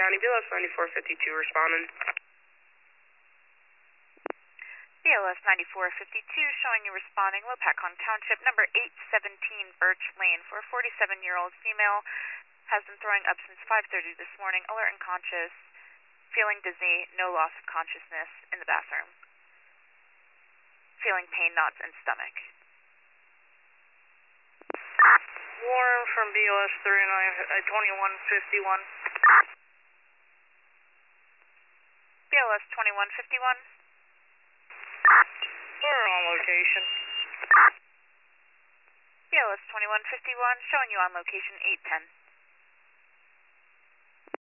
County, BLS 9452 responding. BLS 9452 showing you responding Lopatcon Township, number 817 Birch Lane for a 47-year-old female. Has been throwing up since 5:30 this morning, alert and conscious, feeling dizzy, no loss of consciousness in the bathroom. Feeling pain, knots, and stomach. Warren from BLS 2151. BLS 2151. We're on location. BLS 2151 showing you on location 810.